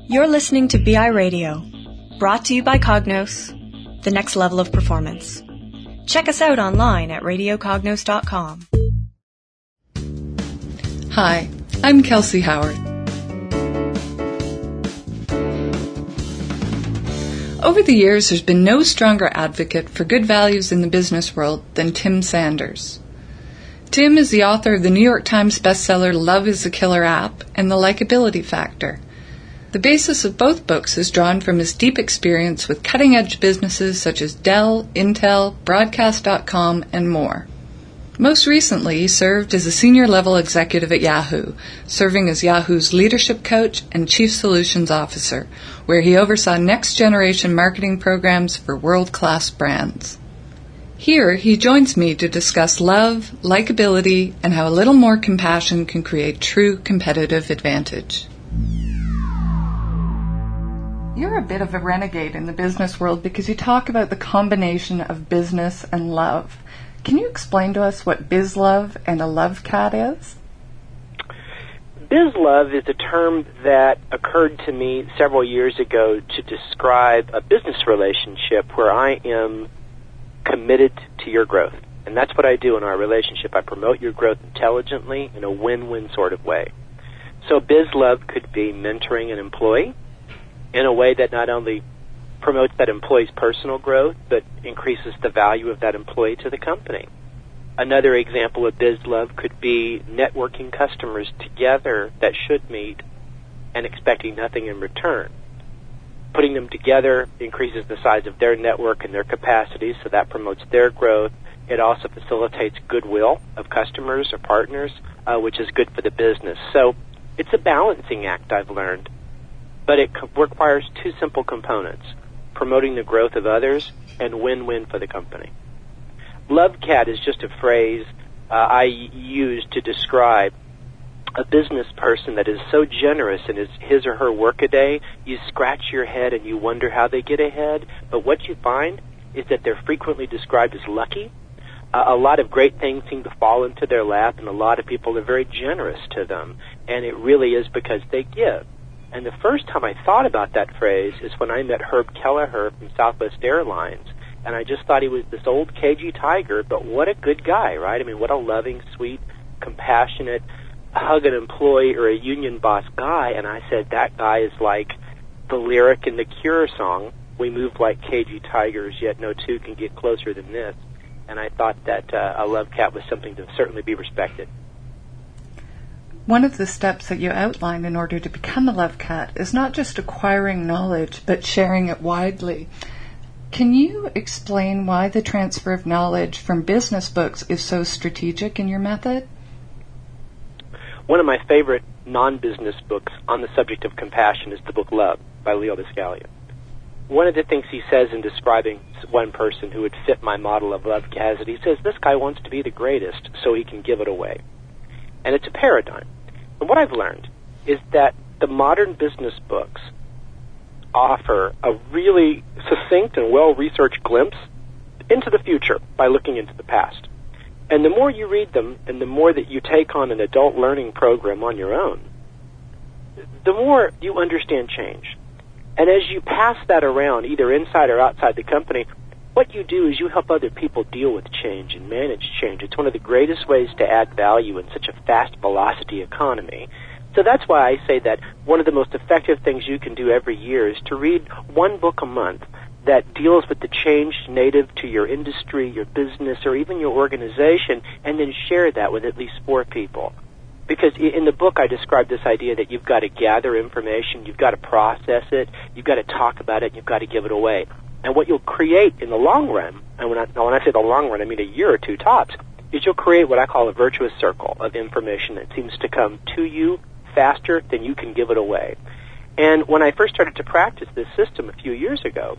You're listening to BI Radio, brought to you by Cognos, the next level of performance. Check us out online at radiocognos.com. Hi, I'm Kelsey Howard. Over the years, there's been no stronger advocate for good values in the business world than Tim Sanders. Tim is the author of the New York Times bestseller Love is a Killer App and The Likeability Factor. The basis of both books is drawn from his deep experience with cutting-edge businesses such as Dell, Intel, Broadcast.com, and more. Most recently, he served as a senior-level executive at Yahoo, serving as Yahoo's leadership coach and chief solutions officer, where he oversaw next-generation marketing programs for world-class brands. Here, he joins me to discuss love, likability, and how a little more compassion can create true competitive advantage. You're a bit of a renegade in the business world because you talk about the combination of business and love. Can you explain to us what biz love and a love cat is? Biz love is a term that occurred to me several years ago to describe a business relationship where I am committed to your growth. And that's what I do in our relationship. I promote your growth intelligently in a win-win sort of way. So biz love could be mentoring an employee in a way that not only promotes that employee's personal growth, but increases the value of that employee to the company. Another example of biz love could be networking customers together that should meet and expecting nothing in return. Putting them together increases the size of their network and their capacity, so that promotes their growth. It also facilitates goodwill of customers or partners, which is good for the business. So it's a balancing act, I've learned. But it requires two simple components: promoting the growth of others and win-win for the company. Love cat is just a phrase I use to describe a business person that is so generous in his or her workaday, you scratch your head and you wonder how they get ahead. But what you find is that they're frequently described as lucky. A lot of great things seem to fall into their lap, and a lot of people are very generous to them. And it really is because they give. And the first time I thought about that phrase is when I met Herb Kelleher from Southwest Airlines. And I just thought he was this old cagey tiger, but what a good guy, right? I mean, what a loving, sweet, compassionate, hug an employee or a union boss guy. And I said, that guy is like the lyric in the Cure song, "We move like cagey tigers, yet no two can get closer than this." And I thought that a love cat was something to certainly be respected. One of the steps that you outline in order to become a love cat is not just acquiring knowledge, but sharing it widely. Can you explain why the transfer of knowledge from business books is so strategic in your method? One of my favorite non-business books on the subject of compassion is the book Love by Leo Buscaglia. One of the things he says in describing one person who would fit my model of love cat is that he says, this guy wants to be the greatest so he can give it away. And it's a paradigm. And what I've learned is that the modern business books offer a really succinct and well-researched glimpse into the future by looking into the past. And the more you read them and the more that you take on an adult learning program on your own, the more you understand change. And as you pass that around, either inside or outside the company, what you do is you help other people deal with change and manage change. It's one of the greatest ways to add value in such a fast velocity economy. So that's why I say that one of the most effective things you can do every year is to read one book a month that deals with the change native to your industry, your business, or even your organization, and then share that with at least 4 people. Because in the book I describe this idea that you've got to gather information, you've got to process it, you've got to talk about it, and you've got to give it away. And what you'll create in the long run, and when I say the long run, I mean a year or two tops, is you'll create what I call a virtuous circle of information that seems to come to you faster than you can give it away. And when I first started to practice this system a few years ago,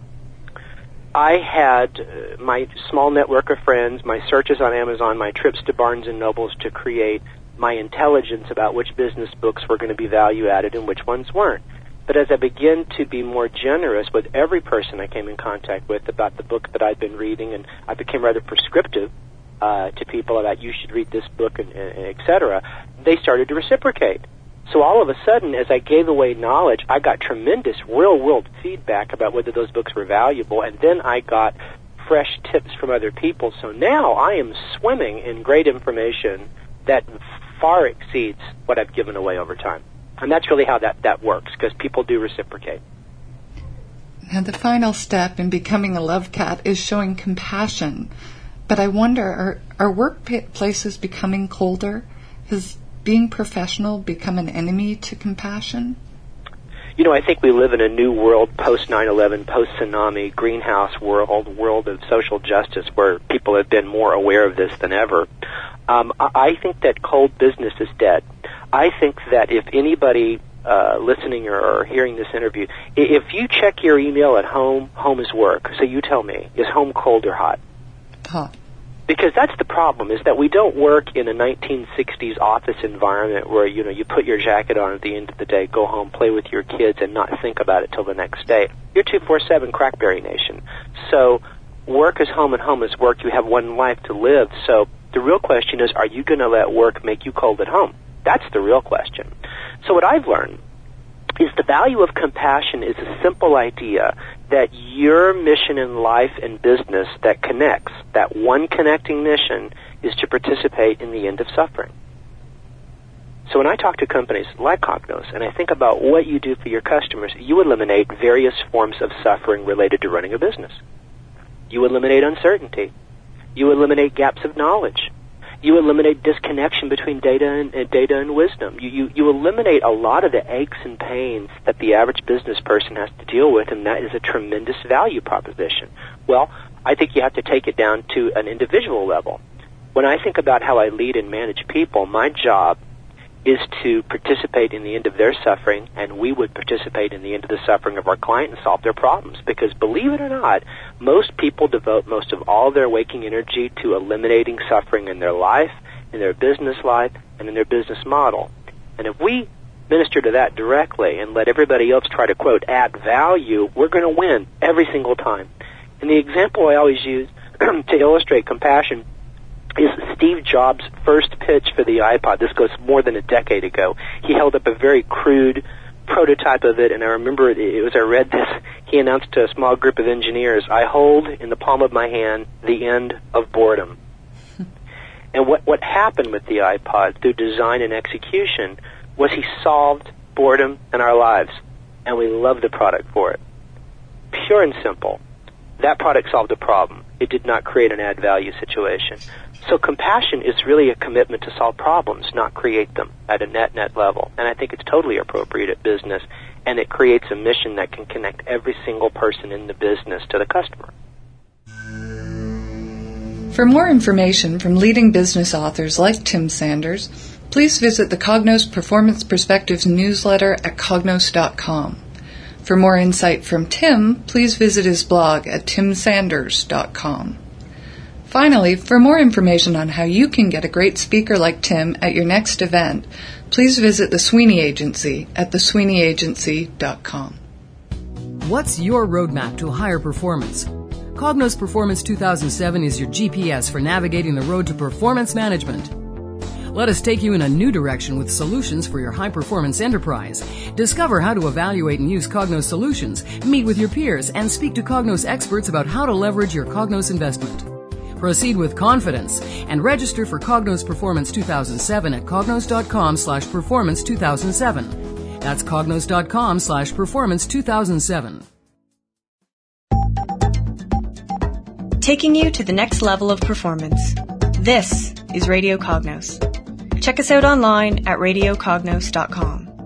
I had my small network of friends, my searches on Amazon, my trips to Barnes & Nobles to create my intelligence about which business books were going to be value-added and which ones weren't. But as I began to be more generous with every person I came in contact with about the book that I'd been reading, and I became rather prescriptive to people about you should read this book, and et cetera, they started to reciprocate. So all of a sudden, as I gave away knowledge, I got tremendous real-world feedback about whether those books were valuable, and then I got fresh tips from other people. So now I am swimming in great information that far exceeds what I've given away over time. And that's really how that works, because people do reciprocate. And the final step in becoming a love cat is showing compassion. But I wonder, are workplaces becoming colder? Has being professional become an enemy to compassion? You know, I think we live in a new world, post-9/11, post-tsunami, greenhouse world of social justice, where people have been more aware of this than ever. I think that cold business is dead. I think that if anybody listening or hearing this interview, if you check your email at home, home is work. So you tell me, is home cold or hot? Hot. Because that's the problem, is that we don't work in a 1960s office environment where, you know, you put your jacket on at the end of the day, go home, play with your kids, and not think about it till the next day. You're 24/7 Crackberry Nation. So work is home and home is work. You have one life to live. So the real question is, are you going to let work make you cold at home? That's the real question. So what I've learned is the value of compassion is a simple idea that your mission in life and business that connects, that one connecting mission, is to participate in the end of suffering. So when I talk to companies like Cognos and I think about what you do for your customers, you eliminate various forms of suffering related to running a business. You eliminate uncertainty. You eliminate gaps of knowledge. You eliminate disconnection between data and wisdom. You eliminate a lot of the aches and pains that the average business person has to deal with, and that is a tremendous value proposition. Well, I think you have to take it down to an individual level. When I think about how I lead and manage people, my job is to participate in the end of their suffering, and we would participate in the end of the suffering of our client and solve their problems. Because believe it or not, most people devote most of all their waking energy to eliminating suffering in their life, in their business life, and in their business model. And if we minister to that directly and let everybody else try to, quote, add value, we're going to win every single time. And the example I always use to illustrate compassion is Steve Jobs' first pitch for the iPod. This goes more than a decade ago. He held up a very crude prototype of it, and I remember as I read this, he announced to a small group of engineers, "I hold in the palm of my hand the end of boredom." And what happened with the iPod through design and execution was he solved boredom in our lives, and we love the product for it. Pure and simple. That product solved a problem. It did not create an add value situation. So compassion is really a commitment to solve problems, not create them at a net level. And I think it's totally appropriate at business, and it creates a mission that can connect every single person in the business to the customer. For more information from leading business authors like Tim Sanders, please visit the Cognos Performance Perspectives newsletter at cognos.com. For more insight from Tim, please visit his blog at timsanders.com. Finally, for more information on how you can get a great speaker like Tim at your next event, please visit the Sweeney Agency at thesweeneyagency.com. What's your roadmap to higher performance? Cognos Performance 2007 is your GPS for navigating the road to performance management. Let us take you in a new direction with solutions for your high-performance enterprise. Discover how to evaluate and use Cognos solutions, meet with your peers, and speak to Cognos experts about how to leverage your Cognos investment. Proceed with confidence and register for Cognos Performance 2007 at cognos.com/performance 2007. That's cognos.com/performance 2007. Taking you to the next level of performance. This is Radio Cognos. Check us out online at radiocognos.com.